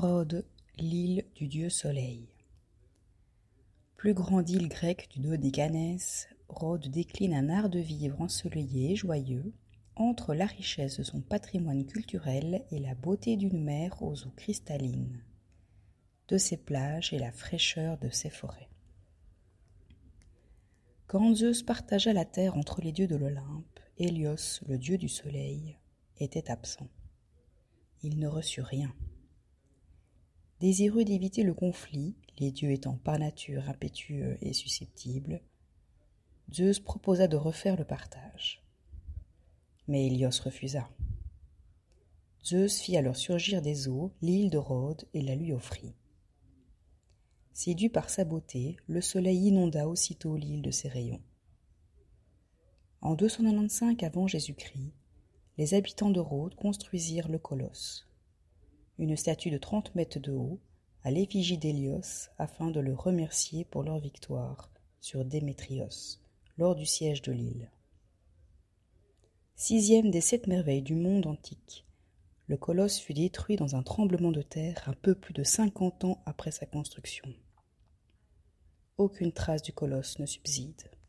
Rhodes, l'île du dieu Soleil. Plus grande île grecque du Dodécanèse, Rhodes décline un art de vivre ensoleillé et joyeux, entre la richesse de son patrimoine culturel et la beauté d'une mer aux eaux cristallines, de ses plages et la fraîcheur de ses forêts. Quand Zeus partagea la terre entre les dieux de l'Olympe, Hélios, le dieu du soleil, était absent. Il ne reçut rien. Désireux d'éviter le conflit, les dieux étant par nature impétueux et susceptibles, Zeus proposa de refaire le partage. Mais Hélios refusa. Zeus fit alors surgir des eaux l'île de Rhodes et la lui offrit. Séduit par sa beauté, le soleil inonda aussitôt l'île de ses rayons. En 295 avant Jésus-Christ, les habitants de Rhodes construisirent le Colosse, une statue de 30 mètres de haut, à l'effigie d'Hélios, afin de le remercier pour leur victoire sur Démétrios, lors du siège de l'île. 6e des 7 merveilles du monde antique, le Colosse fut détruit dans un tremblement de terre un peu plus de 50 ans après sa construction. Aucune trace du Colosse ne subsiste.